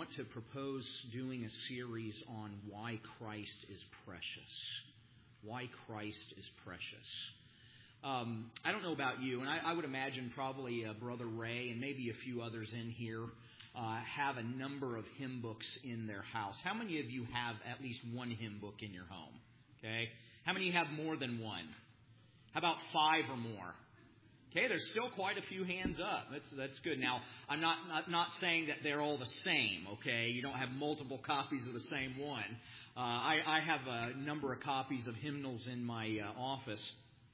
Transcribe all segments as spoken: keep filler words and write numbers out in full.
want to propose doing a series on why Christ is precious. Why Christ is precious. Um, I don't know about you, and I, I would imagine probably uh, Brother Ray and maybe a few others in here uh, have a number of hymn books in their house. How many of you have at least one hymn book in your home? Okay. How many have more than one? How about five or more? Okay, there's still quite a few hands up. That's that's good. Now, I'm not, not not saying that they're all the same, okay? You don't have multiple copies of the same one. Uh, I, I have a number of copies of hymnals in my uh, office,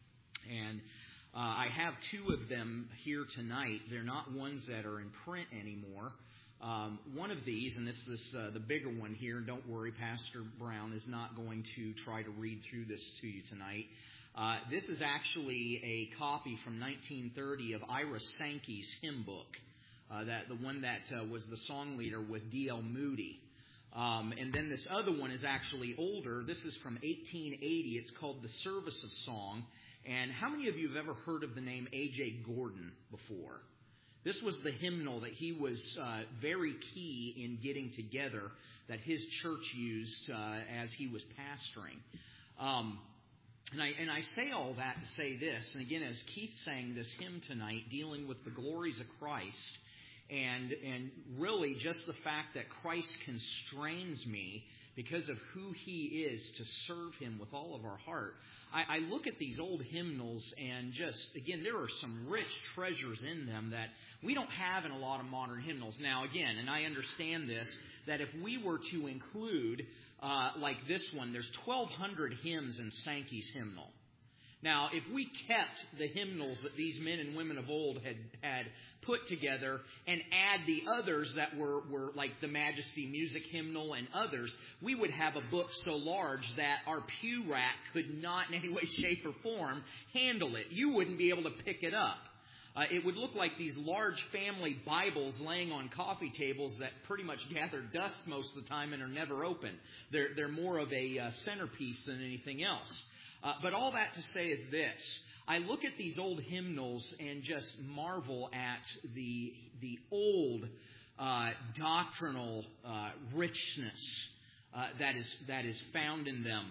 and uh, I have two of them here tonight. They're not ones that are in print anymore. Um, one of these, and it's this uh, the bigger one here, don't worry, Pastor Brown is not going to try to read through this to you tonight. Uh, this is actually a copy from nineteen thirty of Ira Sankey's hymn book, uh, that the one that uh, was the song leader with D L Moody. Um, and then this other one is actually older. This is from eighteen eighty. It's called The Service of Song. And how many of you have ever heard of the name A J Gordon before? This was the hymnal that he was uh, very key in getting together, that his church used uh, as he was pastoring. Um, And I, and I say all that to say this, and again, as Keith sang this hymn tonight, dealing with the glories of Christ, and and really just the fact that Christ constrains me because of who He is to serve Him with all of our heart. I, I look at these old hymnals and just, again, there are some rich treasures in them that we don't have in a lot of modern hymnals. Now, again, and I understand this, that if we were to include, uh, like this one, there's twelve hundred hymns in Sankey's hymnal. Now, if we kept the hymnals that these men and women of old had, had put together and add the others that were, were like the Majesty Music Hymnal and others, we would have a book so large that our pew rack could not in any way, shape, or form handle it. You wouldn't be able to pick it up. Uh, it would look like these large family Bibles laying on coffee tables that pretty much gather dust most of the time and are never open. They're, they're more of a uh, centerpiece than anything else. Uh, but all that to say is this. I look at these old hymnals and just marvel at the the old uh, doctrinal uh, richness uh, that is that is found in them.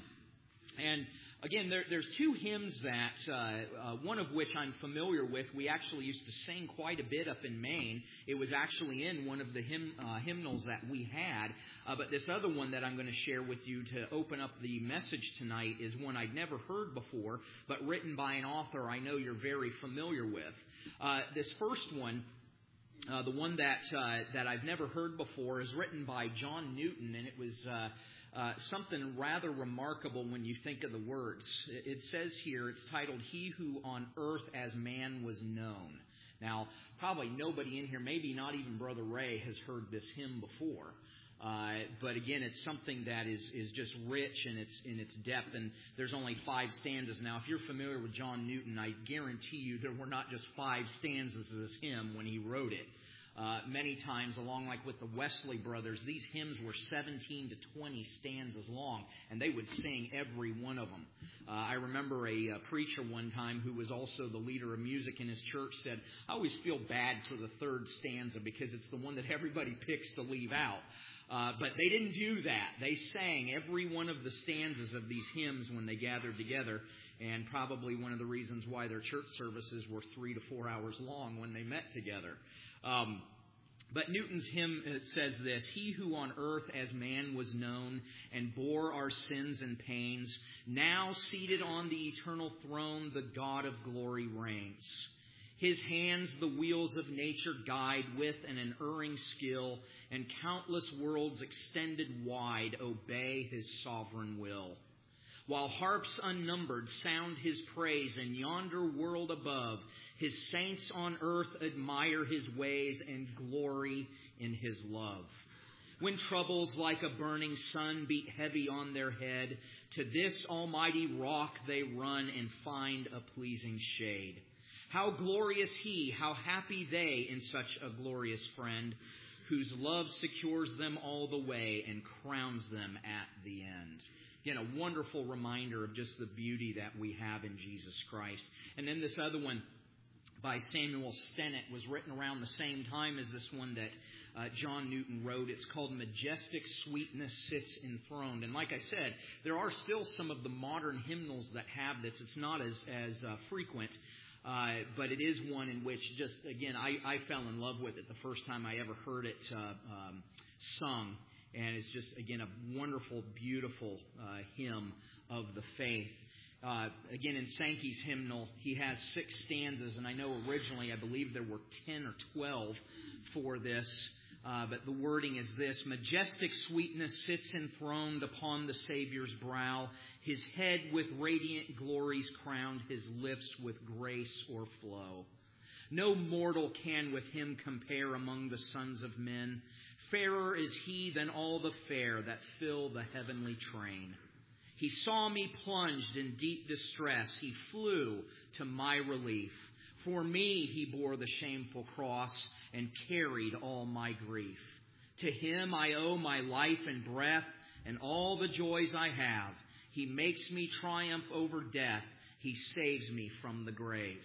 And again, there, there's two hymns that, uh, uh, one of which I'm familiar with. We actually used to sing quite a bit up in Maine. It was actually in one of the hymn, uh, hymnals that we had. Uh, but this other one that I'm going to share with you to open up the message tonight is one I'd never heard before, but written by an author I know you're very familiar with. Uh, this first one, uh, the one that uh, that I've never heard before, is written by John Newton, and it was Uh, Uh, something rather remarkable when you think of the words. It says here, it's titled, He Who on Earth as Man Was Known. Now, probably nobody in here, maybe not even Brother Ray, has heard this hymn before. Uh, but again, it's something that is, is just rich in its in its depth, and there's only five stanzas. Now, if you're familiar with John Newton, I guarantee you there were not just five stanzas of this hymn when he wrote it. Uh, many times, along like with the Wesley brothers, these hymns were seventeen to twenty stanzas long, and they would sing every one of them. Uh, I remember a, a preacher one time who was also the leader of music in his church said, I always feel bad for the third stanza because it's the one that everybody picks to leave out. Uh, but they didn't do that. They sang every one of the stanzas of these hymns when they gathered together, and probably one of the reasons why their church services were three to four hours long when they met together. Um, but Newton's hymn says this, He who on earth as man was known and bore our sins and pains, now seated on the eternal throne, the God of glory reigns. His hands the wheels of nature guide with an unerring skill, and countless worlds extended wide obey His sovereign will. While harps unnumbered sound His praise in yonder world above, His saints on earth admire His ways and glory in His love. When troubles like a burning sun beat heavy on their head, to this almighty rock they run and find a pleasing shade. How glorious He, how happy they in such a glorious friend, whose love secures them all the way and crowns them at the end. Again, a wonderful reminder of just the beauty that we have in Jesus Christ. And then this other one, by Samuel Stennett was written around the same time as this one that uh, John Newton wrote. It's called Majestic Sweetness Sits Enthroned. And like I said, there are still some of the modern hymnals that have this. It's not as, as uh, frequent, uh, but it is one in which just, again, I, I fell in love with it the first time I ever heard it uh, um, sung. And it's just, again, a wonderful, beautiful uh, hymn of the faith. Uh, again, in Sankey's hymnal, he has six stanzas, and I know originally, I believe there were ten or twelve for this, uh, but the wording is this: Majestic sweetness sits enthroned upon the Savior's brow, His head with radiant glories crowned, His lips with grace o'erflow. No mortal can with Him compare among the sons of men. Fairer is He than all the fair that fill the heavenly train. He saw me plunged in deep distress. He flew to my relief. For me He bore the shameful cross and carried all my grief. To Him I owe my life and breath and all the joys I have. He makes me triumph over death. He saves me from the grave.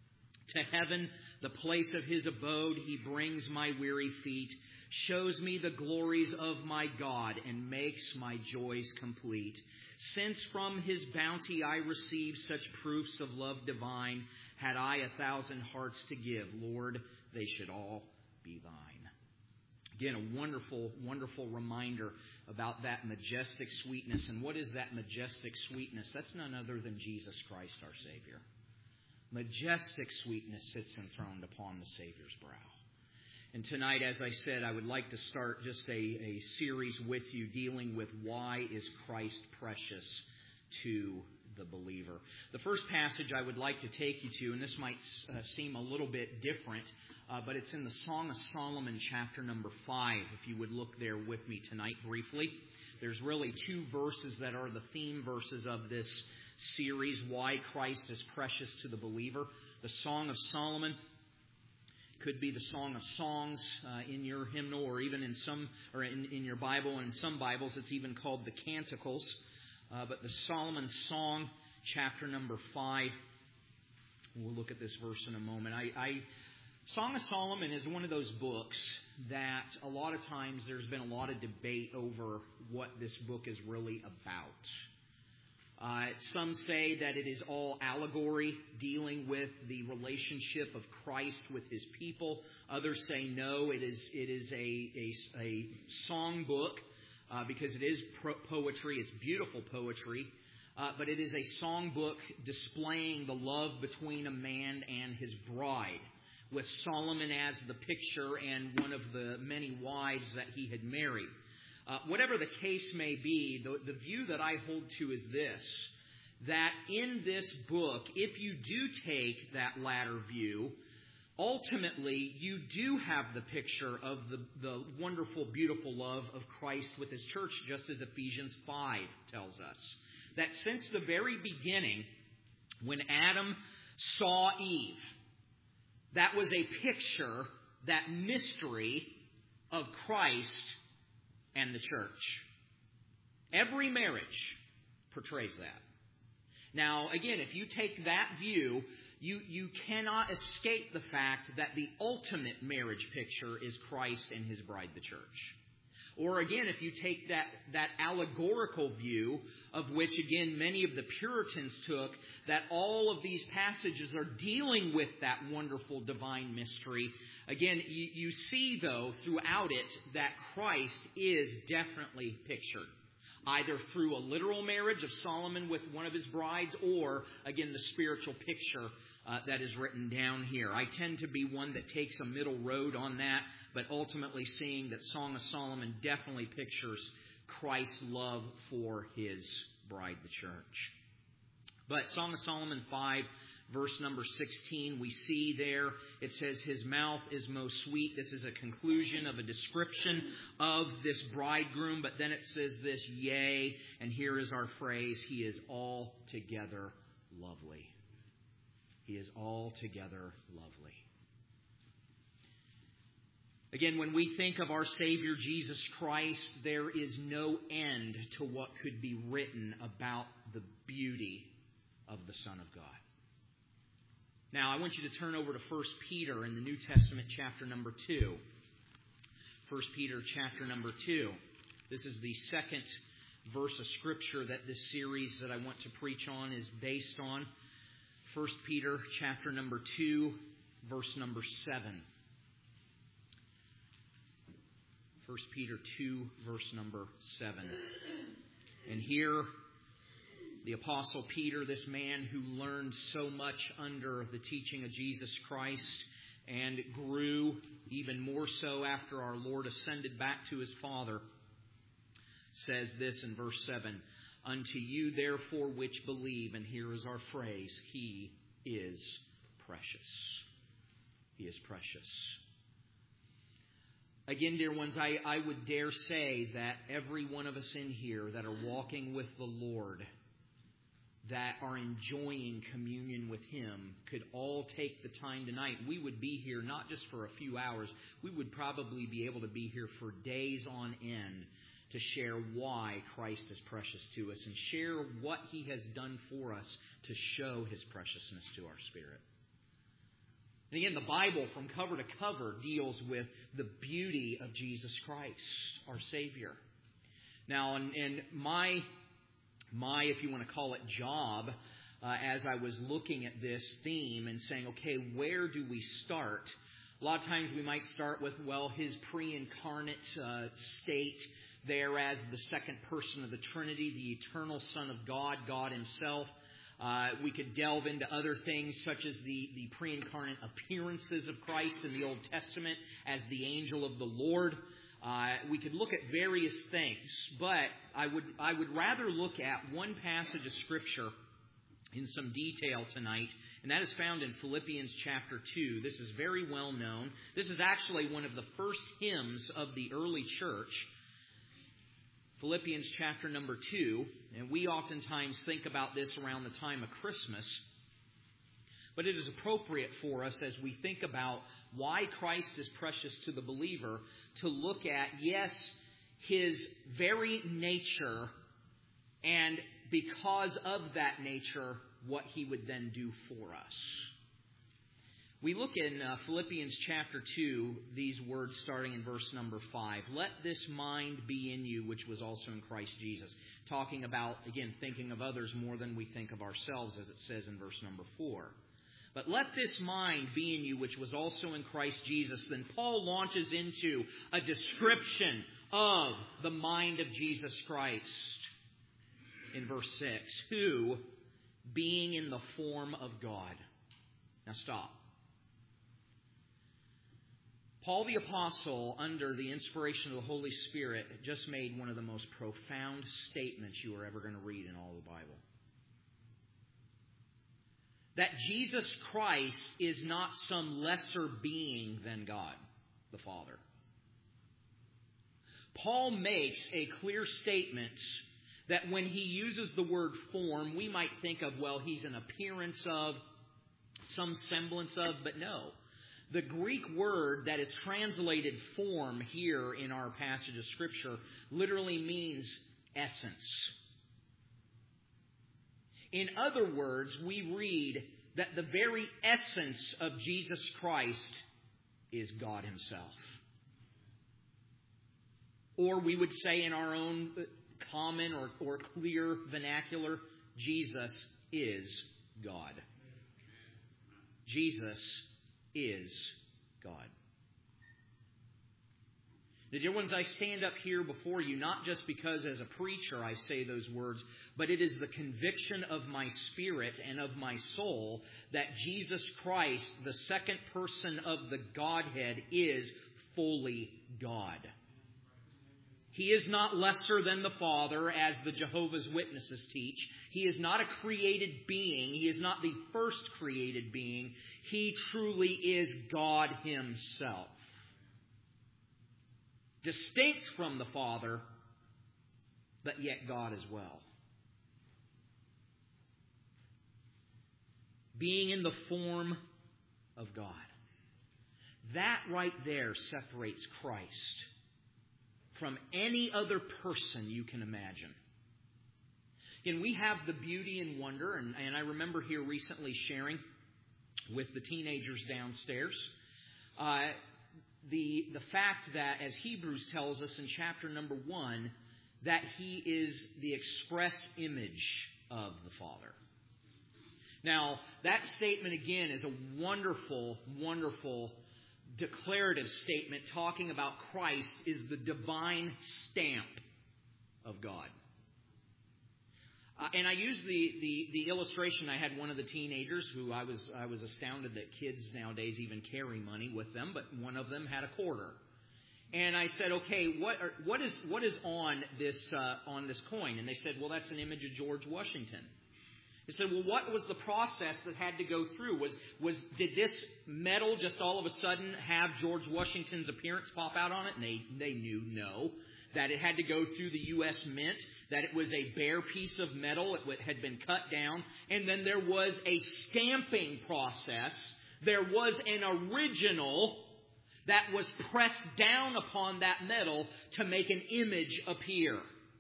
To heaven, the place of His abode, He brings my weary feet, shows me the glories of my God, and makes my joys complete. Since from His bounty I receive such proofs of love divine, had I a thousand hearts to give, Lord, they should all be Thine. Again, a wonderful, wonderful reminder about that majestic sweetness. And what is that majestic sweetness? That's none other than Jesus Christ, our Savior. Majestic sweetness sits enthroned upon the Savior's brow. And tonight, as I said, I would like to start just a, a series with you dealing with why is Christ precious to the believer. The first passage I would like to take you to, and this might uh, seem a little bit different, uh, but it's in the Song of Solomon, chapter number five, if you would look there with me tonight briefly. There's really two verses that are the theme verses of this series, Why Christ is Precious to the Believer. The Song of Solomon could be the Song of Songs uh, in your hymnal, or even in some, or in, in your Bible, and in some Bibles it's even called the Canticles. Uh, but the Solomon Song, chapter number five. We'll look at this verse in a moment. I, I Song of Solomon is one of those books that a lot of times there's been a lot of debate over what this book is really about. Uh, some say that it is all allegory dealing with the relationship of Christ with His people. Others say no, it is it is a a, a song book uh, because it is pro- poetry. It's beautiful poetry, uh, but it is a song book displaying the love between a man and his bride, with Solomon as the picture and one of the many wives that he had married. Uh, whatever the case may be, the, the view that I hold to is this, that in this book, if you do take that latter view, ultimately you do have the picture of the, the wonderful, beautiful love of Christ with His church, just as Ephesians five tells us. That since the very beginning, when Adam saw Eve, that was a picture, that mystery of Christ and the church. Every marriage portrays that. Now, again, if you take that view, you, you cannot escape the fact that the ultimate marriage picture is Christ and His bride, the church. Or again, if you take that, that allegorical view, of which, again, many of the Puritans took, that all of these passages are dealing with that wonderful divine mystery. Again, you, you see, though, throughout it, that Christ is definitely pictured, either through a literal marriage of Solomon with one of his brides, or, again, the spiritual picture uh, that is written down here. I tend to be one that takes a middle road on that, but ultimately seeing that Song of Solomon definitely pictures Christ's love for His bride, the church. But Song of Solomon five, verse number sixteen, we see there, it says, His mouth is most sweet. This is a conclusion of a description of this bridegroom. But then it says this, yea, and here is our phrase, He is altogether lovely. He is altogether lovely. Again, when we think of our Savior Jesus Christ, there is no end to what could be written about the beauty of the Son of God. Now, I want you to turn over to First Peter in the New Testament, chapter number two. First Peter, chapter number two. This is the second verse of Scripture that this series that I want to preach on is based on. First Peter, chapter number two, verse number seven. First Peter two, verse number seven. And here, the Apostle Peter, this man who learned so much under the teaching of Jesus Christ and grew even more so after our Lord ascended back to His Father, says this in verse seven, "Unto you therefore which believe," and here is our phrase, "He is precious." He is precious. Again, dear ones, I, I would dare say that every one of us in here that are walking with the Lord, that are enjoying communion with Him, could all take the time tonight. We would be here not just for a few hours. We would probably be able to be here for days on end to share why Christ is precious to us and share what He has done for us to show His preciousness to our spirit. And again, the Bible from cover to cover deals with the beauty of Jesus Christ, our Savior. Now, and, and my... My, if you want to call it, job, uh, as I was looking at this theme and saying, okay, where do we start? A lot of times we might start with, well, His pre-incarnate uh, state there as the second person of the Trinity, the eternal Son of God, God Himself. Uh, we could delve into other things such as the, the pre-incarnate appearances of Christ in the Old Testament as the angel of the Lord. Uh, we could look at various things, but I would I would rather look at one passage of Scripture in some detail tonight, and that is found in Philippians chapter two. This is very well known. This is actually one of the first hymns of the early church. Philippians chapter number two, and we oftentimes think about this around the time of Christmas, but it is appropriate for us as we think about why Christ is precious to the believer to look at, yes, His very nature, and because of that nature, what He would then do for us. We look in uh, Philippians chapter two, these words starting in verse number five. "Let this mind be in you, which was also in Christ Jesus." Talking about, again, thinking of others more than we think of ourselves, as it says in verse number four. "But let this mind be in you, which was also in Christ Jesus." Then Paul launches into a description of the mind of Jesus Christ in verse six. "Who, being in the form of God." Now stop. Paul the Apostle, under the inspiration of the Holy Spirit, just made one of the most profound statements you are ever going to read in all the Bible. That Jesus Christ is not some lesser being than God, the Father. Paul makes a clear statement that when he uses the word form, we might think of, well, He's an appearance of, some semblance of, but no. The Greek word that is translated form here in our passage of Scripture literally means essence. In other words, we read that the very essence of Jesus Christ is God Himself. Or we would say in our own common or, or clear vernacular, Jesus is God. Jesus is God. The dear ones, I stand up here before you not just because as a preacher I say those words, but it is the conviction of my spirit and of my soul that Jesus Christ, the second person of the Godhead, is fully God. He is not lesser than the Father, as the Jehovah's Witnesses teach. He is not a created being. He is not the first created being. He truly is God Himself. Distinct from the Father, but yet God as well. Being in the form of God. That right there separates Christ from any other person you can imagine. And we have the beauty and wonder, and, and I remember here recently sharing with the teenagers downstairs. Uh, the, the fact that, as Hebrews tells us in chapter number one, that He is the express image of the Father. Now, that statement again is a wonderful, wonderful declarative statement talking about Christ is the divine stamp of God. Uh, and I used the, the, the illustration. I had one of the teenagers who I was I was astounded that kids nowadays even carry money with them, but one of them had a quarter. And I said, okay, what are, what is what is on this uh, on this coin? And they said, well, that's an image of George Washington. I said, well, what was the process that had to go through? Was was did this metal just all of a sudden have George Washington's appearance pop out on it? And they they knew no. That it had to go through the U S Mint, that it was a bare piece of metal, it had been cut down, and then there was a stamping process. There was an original that was pressed down upon that metal to make an image appear.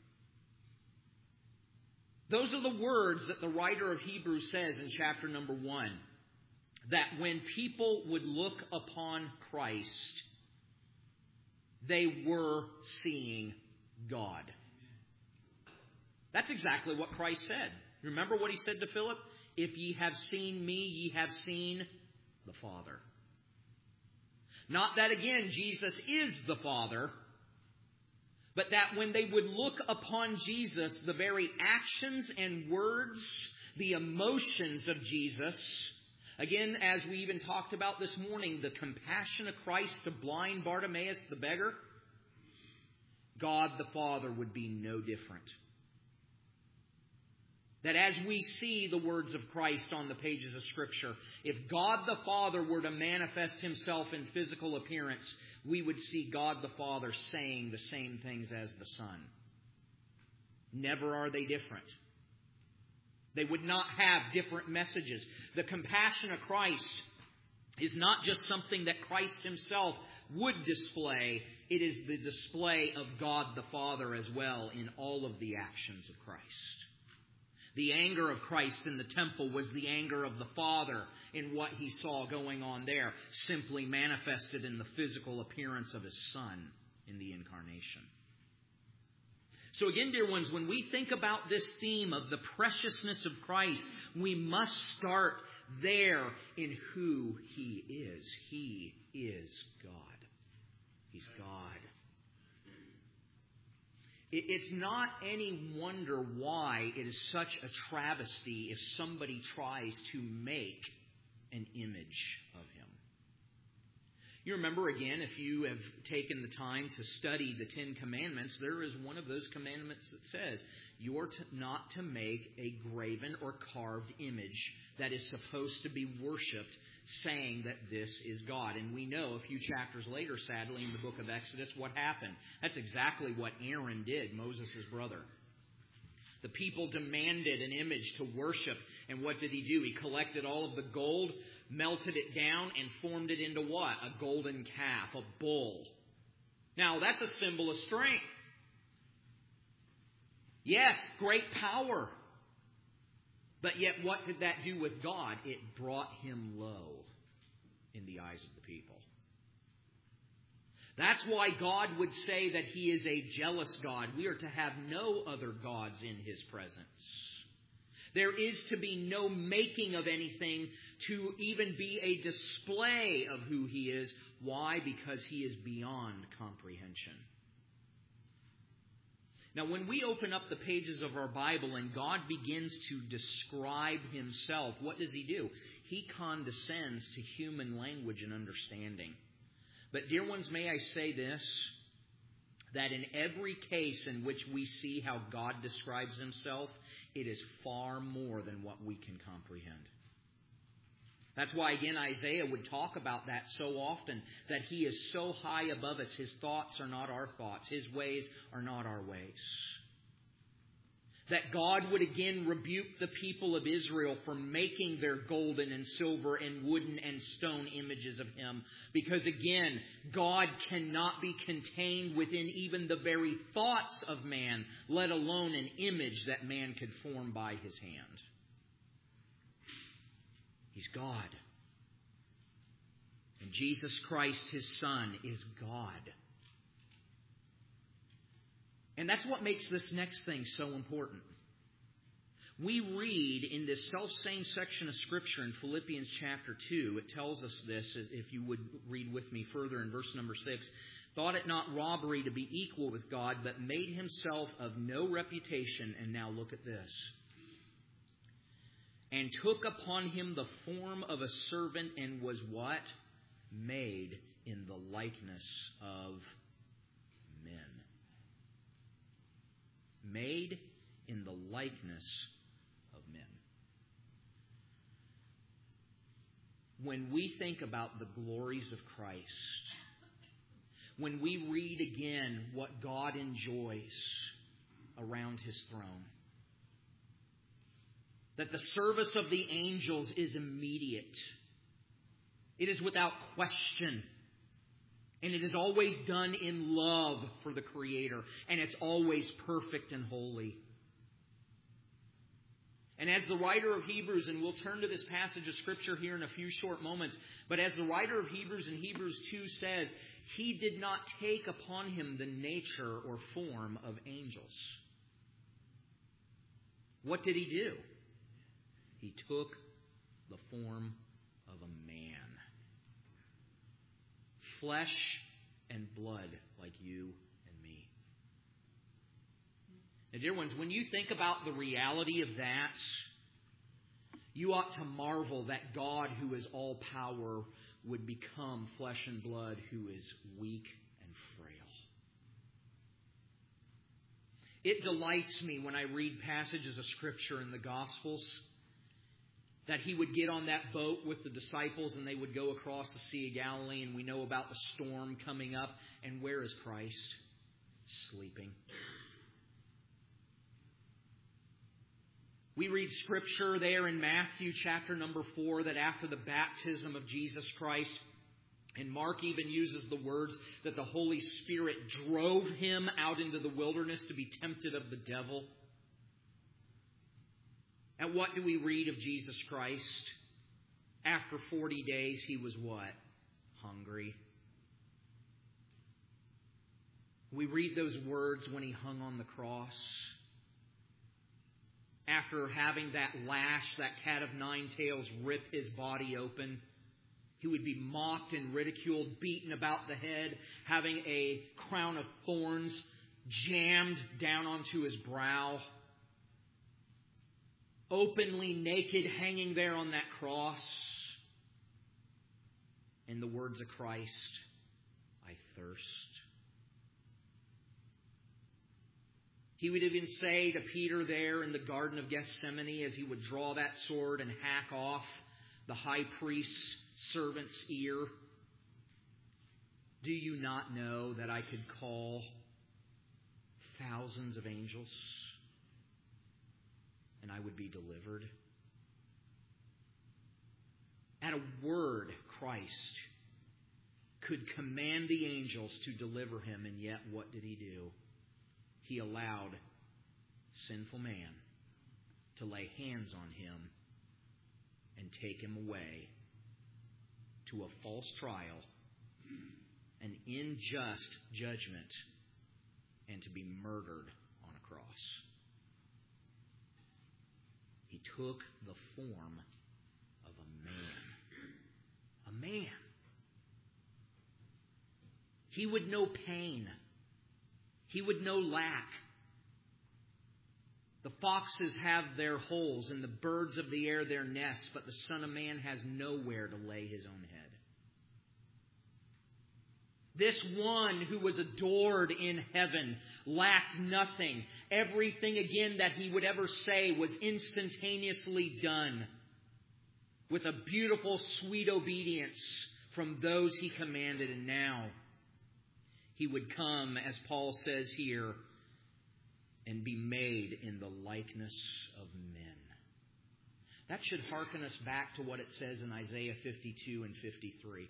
Those are the words that the writer of Hebrews says in chapter number one. That when people would look upon Christ, they were seeing God. That's exactly what Christ said. Remember what He said to Philip? If ye have seen me, ye have seen the Father. Not that, again, Jesus is the Father, but that when they would look upon Jesus, the very actions and words, the emotions of Jesus, again, as we even talked about this morning, the compassion of Christ to blind Bartimaeus the beggar, God the Father would be no different. That as we see the words of Christ on the pages of Scripture, if God the Father were to manifest Himself in physical appearance, we would see God the Father saying the same things as the Son. Never are they different. They would not have different messages. The compassion of Christ is not just something that Christ Himself would display. It is the display of God the Father as well in all of the actions of Christ. The anger of Christ in the temple was the anger of the Father in what He saw going on there, simply manifested in the physical appearance of His Son in the incarnation. So again, dear ones, when we think about this theme of the preciousness of Christ, we must start there in who He is. He is God. He's God. It's not any wonder why it is such a travesty if somebody tries to make an image of Him. You remember, again, if you have taken the time to study the Ten Commandments, there is one of those commandments that says you are to, not to make a graven or carved image that is supposed to be worshipped, saying that this is God. And we know a few chapters later, sadly, in the book of Exodus, what happened. That's exactly what Aaron did, Moses' brother. The people demanded an image to worship. And what did he do? He collected all of the gold, melted it down, and formed it into what? A golden calf, a bull. Now, that's a symbol of strength. Yes, great power. But yet, what did that do with God? It brought Him low in the eyes of the people. That's why God would say that He is a jealous God. We are to have no other gods in His presence. There is to be no making of anything to even be a display of who He is. Why? Because He is beyond comprehension. Now, when we open up the pages of our Bible and God begins to describe Himself, what does He do? He condescends to human language and understanding. But, dear ones, may I say this, that in every case in which we see how God describes Himself, it is far more than what we can comprehend. That's why, again, Isaiah would talk about that so often, that He is so high above us. His thoughts are not our thoughts. His ways are not our ways. That God would again rebuke the people of Israel for making their golden and silver and wooden and stone images of Him. Because again, God cannot be contained within even the very thoughts of man, let alone an image that man could form by his hand. He's God. And Jesus Christ, His Son, is God. And that's what makes this next thing so important. We read in this self-same section of Scripture in Philippians chapter two, it tells us this, if you would read with me further in verse number six, thought it not robbery to be equal with God, but made Himself of no reputation. And now look at this. And took upon Him the form of a servant and was what? Made in the likeness of men. Made in the likeness of men. When we think about the glories of Christ, when we read again what God enjoys around His throne, that the service of the angels is immediate. It is without question. And it is always done in love for the Creator. And it's always perfect and holy. And as the writer of Hebrews, and we'll turn to this passage of Scripture here in a few short moments, but as the writer of Hebrews in Hebrews two says, He did not take upon Him the nature or form of angels. What did He do? He took the form of a man. Flesh and blood like you and me. Now, dear ones, when you think about the reality of that, you ought to marvel that God, who is all power, would become flesh and blood, who is weak and frail. It delights me when I read passages of Scripture in the Gospels that He would get on that boat with the disciples and they would go across the Sea of Galilee, and we know about the storm coming up. And where is Christ? Sleeping. We read Scripture there in Matthew chapter number four that after the baptism of Jesus Christ, and Mark even uses the words that the Holy Spirit drove Him out into the wilderness to be tempted of the devil. And what do we read of Jesus Christ? After forty days, He was what? Hungry. We read those words when He hung on the cross. After having that lash, that cat of nine tails, rip His body open, He would be mocked and ridiculed, beaten about the head, having a crown of thorns jammed down onto His brow. Openly naked, hanging there on that cross. And the words of Christ, I thirst. He would even say to Peter there in the Garden of Gethsemane, as he would draw that sword and hack off the high priest's servant's ear, do you not know that I could call thousands of angels and I would be delivered? At a word, Christ could command the angels to deliver Him, and yet what did He do? He allowed sinful man to lay hands on Him and take Him away to a false trial, an unjust judgment, and to be murdered on a cross. He took the form of a man. A man. He would know pain. He would know lack. The foxes have their holes and the birds of the air their nests, but the Son of Man has nowhere to lay His own head. This one who was adored in heaven lacked nothing. Everything again that He would ever say was instantaneously done with a beautiful, sweet obedience from those He commanded. And now He would come, as Paul says here, and be made in the likeness of men. That should hearken us back to what it says in Isaiah fifty-two and fifty-three.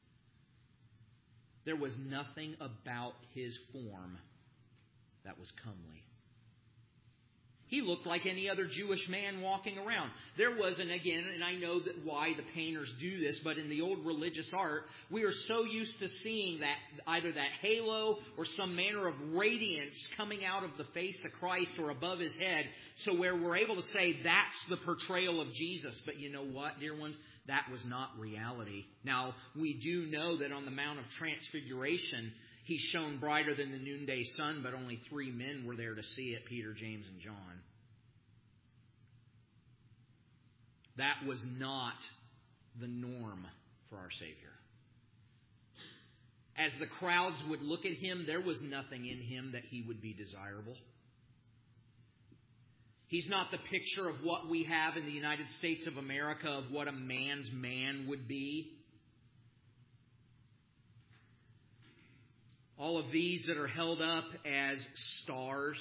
There was nothing about His form that was comely. He looked like any other Jewish man walking around. There wasn't, again, and I know that why the painters do this, but in the old religious art, we are so used to seeing that either that halo or some manner of radiance coming out of the face of Christ or above His head, so where we're able to say that's the portrayal of Jesus. But you know what, dear ones? That was not reality. Now, we do know that on the Mount of Transfiguration, He shone brighter than the noonday sun, but only three men were there to see it, Peter, James, and John. That was not the norm for our Savior. As the crowds would look at Him, there was nothing in Him that He would be desirable. He's not the picture of what we have in the United States of America of what a man's man would be. All of these that are held up as stars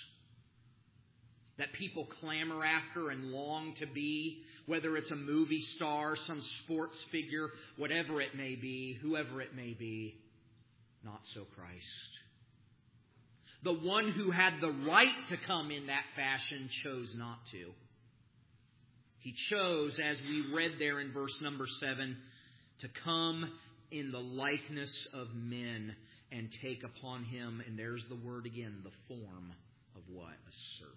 that people clamor after and long to be, whether it's a movie star, some sports figure, whatever it may be, whoever it may be, not so Christ. The one who had the right to come in that fashion chose not to. He chose, as we read there in verse number seven, to come in the likeness of men and take upon Him, and there's the word again, the form of what? A servant.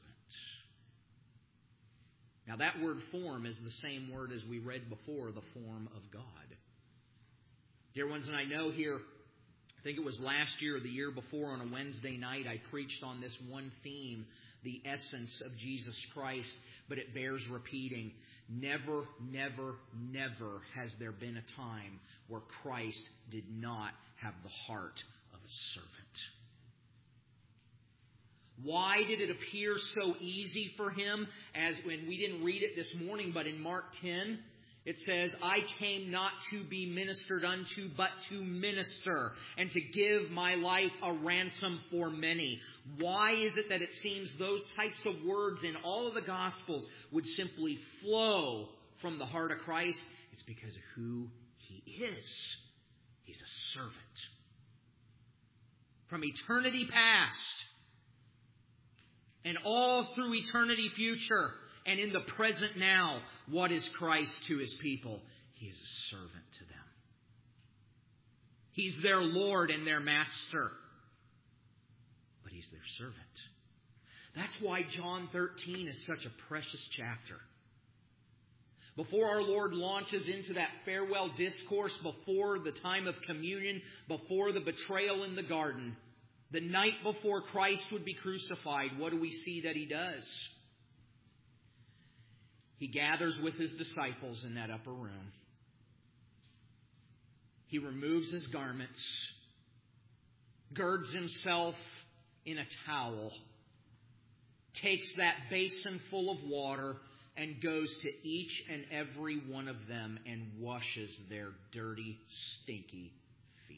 Now that word form is the same word as we read before, the form of God. Dear ones, and I know here, I think it was last year or the year before on a Wednesday night, I preached on this one theme, the essence of Jesus Christ, but it bears repeating. Never, never, never has there been a time where Christ did not have the heart of a servant. Why did it appear so easy for Him? As when we didn't read it this morning, but in Mark ten, it says, I came not to be ministered unto, but to minister, and to give my life a ransom for many. Why is it that it seems those types of words in all of the Gospels would simply flow from the heart of Christ? It's because of who He is. He's a servant. From eternity past, and all through eternity future, and in the present now, what is Christ to His people? He is a servant to them. He's their Lord and their Master. But He's their servant. That's why John thirteen is such a precious chapter. Before our Lord launches into that farewell discourse, before the time of communion, before the betrayal in the garden, the night before Christ would be crucified, what do we see that He does? He gathers with His disciples in that upper room. He removes His garments, girds Himself in a towel, takes that basin full of water, and goes to each and every one of them and washes their dirty, stinky feet.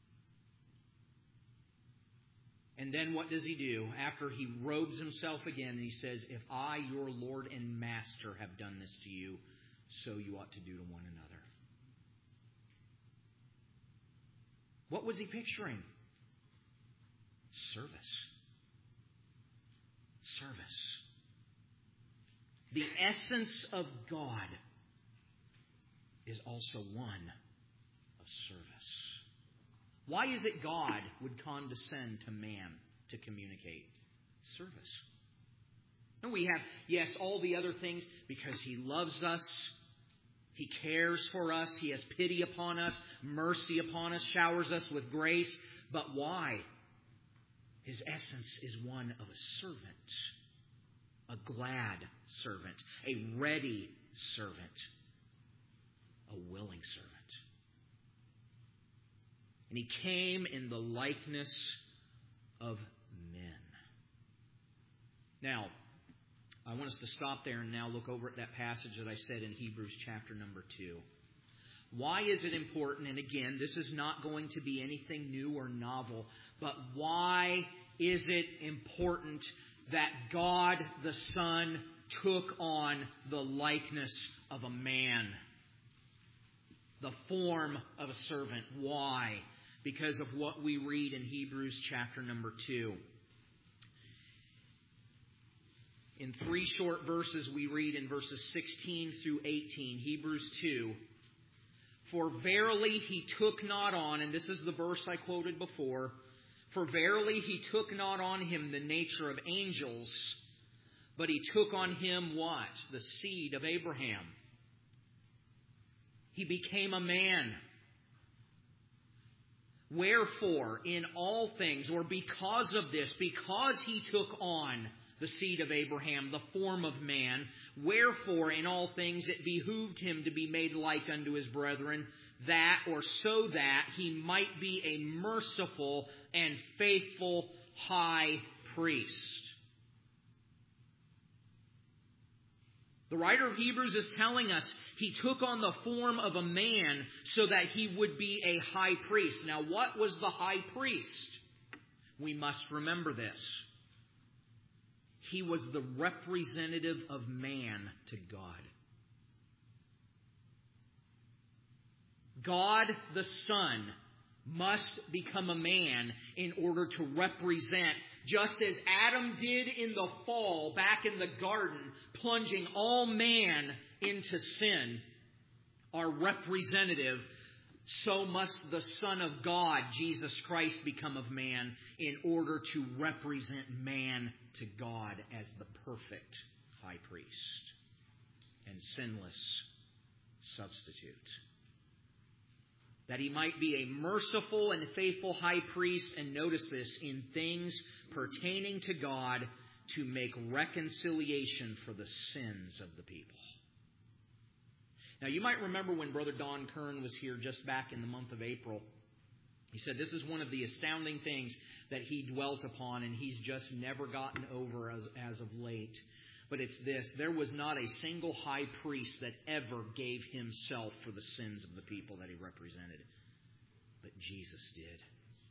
And then what does He do? After He robes Himself again, He says, if I, your Lord and Master, have done this to you, so you ought to do to one another. What was He picturing? Service. Service. The essence of God is also one of service. Why is it God would condescend to man to communicate? Service. And we have, yes, all the other things because He loves us. He cares for us. He has pity upon us, mercy upon us, showers us with grace. But why? His essence is one of a servant. A glad servant. A ready servant. A willing servant. And He came in the likeness of men. Now, I want us to stop there and now look over at that passage that I said in Hebrews chapter number two. Why is it important? And again, this is not going to be anything new or novel, but why is it important that God the Son took on the likeness of a man? The form of a servant. Why? Because of what we read in Hebrews chapter number two. In three short verses we read in verses sixteen through eighteen, Hebrews two. For verily he took not on, and this is the verse I quoted before, for verily he took not on him the nature of angels, but he took on him what? The seed of Abraham. He became a man. Wherefore, in all things, or because of this, because he took on the seed of Abraham, the form of man, wherefore in all things it behooved him to be made like unto his brethren, that or so that he might be a merciful and faithful high priest. The writer of Hebrews is telling us he took on the form of a man so that he would be a high priest. Now, what was the high priest? We must remember this. He was the representative of man to God. God the Son must become a man in order to represent, just as Adam did in the fall back in the garden, plunging all man into sin, our representative, so must the Son of God, Jesus Christ, become of man in order to represent man to God as the perfect high priest and sinless substitute. That he might be a merciful and faithful high priest, and notice this, in things pertaining to God, to make reconciliation for the sins of the people. Now, you might remember when Brother Don Kern was here just back in the month of April. He said this is one of the astounding things that he dwelt upon, and he's just never gotten over as, as of late. But it's this: there was not a single high priest that ever gave himself for the sins of the people that he represented. But Jesus did.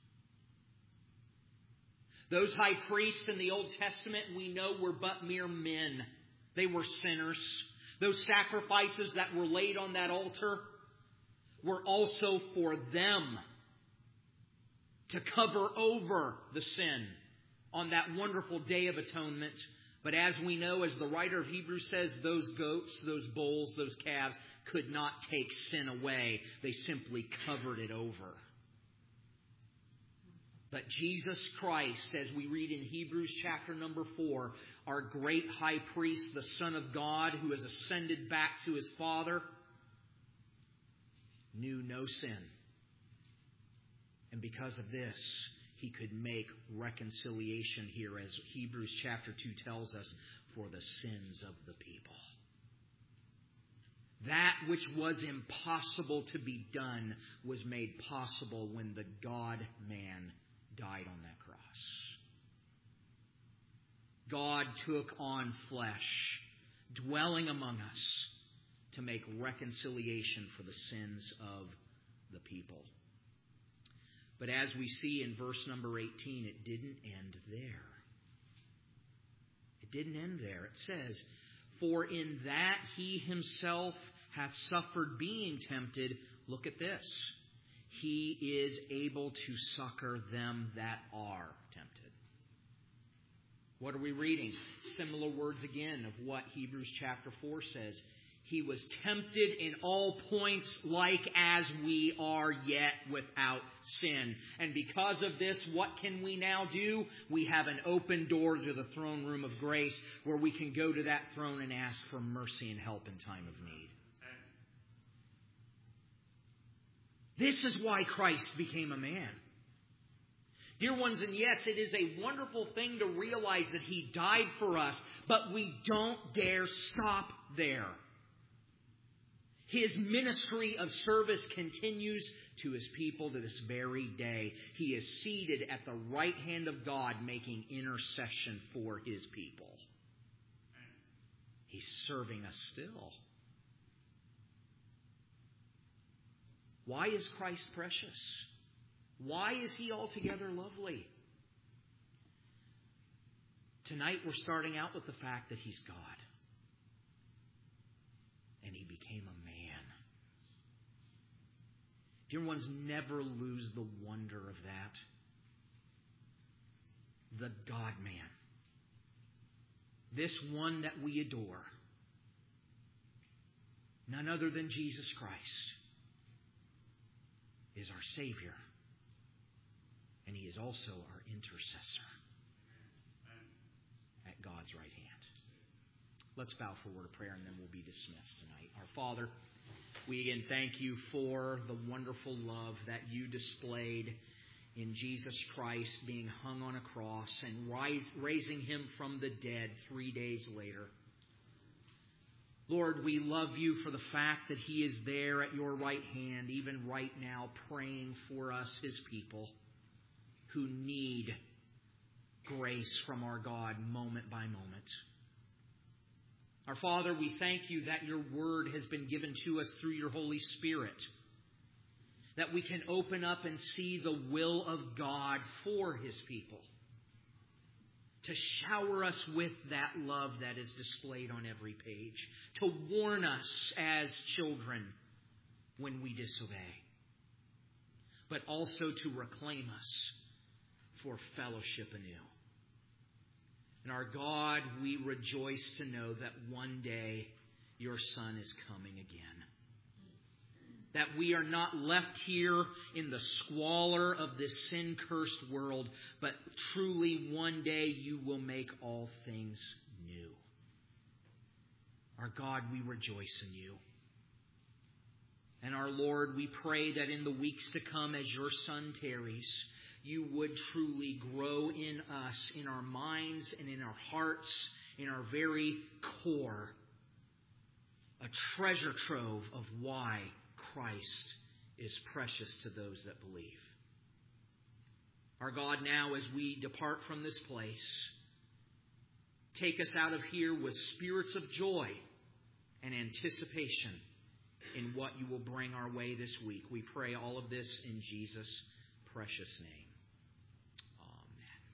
Those high priests in the Old Testament, we know, were but mere men. They were sinners. Those sacrifices that were laid on that altar were also for them to cover over the sin on that wonderful Day of Atonement. But as we know, as the writer of Hebrews says, those goats, those bulls, those calves could not take sin away. They simply covered it over. But Jesus Christ, as we read in Hebrews chapter number four, our great high priest, the Son of God, who has ascended back to his Father, knew no sin. And because of this, he could make reconciliation here, as Hebrews chapter two tells us, for the sins of the people. That which was impossible to be done was made possible when the God-man died on that cross. God took on flesh, dwelling among us, to make reconciliation for the sins of the people. But as we see in verse number eighteen, it didn't end there. It didn't end there. It says, for in that he himself hath suffered being tempted, look at this, he is able to succor them that are tempted. What are we reading? Similar words again of what Hebrews chapter four says. He was tempted in all points like as we are, yet without sin. And because of this, what can we now do? We have an open door to the throne room of grace where we can go to that throne and ask for mercy and help in time of need. This is why Christ became a man. Dear ones, and yes, it is a wonderful thing to realize that he died for us, but we don't dare stop there. His ministry of service continues to his people to this very day. He is seated at the right hand of God, making intercession for his people. He's serving us still. Why is Christ precious? Why is he altogether lovely? Tonight we're starting out with the fact that he's God. And he became a man. Dear ones, never lose the wonder of that. The God-man. this one that we adore, none other than Jesus Christ, is our Savior. And He is also our intercessor at God's right hand. Let's bow for a word of prayer and then we'll be dismissed tonight. Our Father, we again thank You for the wonderful love that You displayed in Jesus Christ being hung on a cross and rise, raising Him from the dead three days later. Lord, we love You for the fact that He is there at Your right hand, even right now, praying for us, His people, who need grace from our God moment by moment. Our Father, we thank You that Your Word has been given to us through Your Holy Spirit, that we can open up and see the will of God for His people, to shower us with that love that is displayed on every page, to warn us as children when we disobey, but also to reclaim us for fellowship anew. And our God, we rejoice to know that one day Your Son is coming again. That we are not left here in the squalor of this sin-cursed world, but truly one day You will make all things new. Our God, we rejoice in You. And our Lord, we pray that in the weeks to come, as Your Son tarries, You would truly grow in us, in our minds and in our hearts, in our very core, a treasure trove of why Christ is precious to those that believe. Our God, now as we depart from this place, take us out of here with spirits of joy and anticipation in what You will bring our way this week. We pray all of this in Jesus' precious name.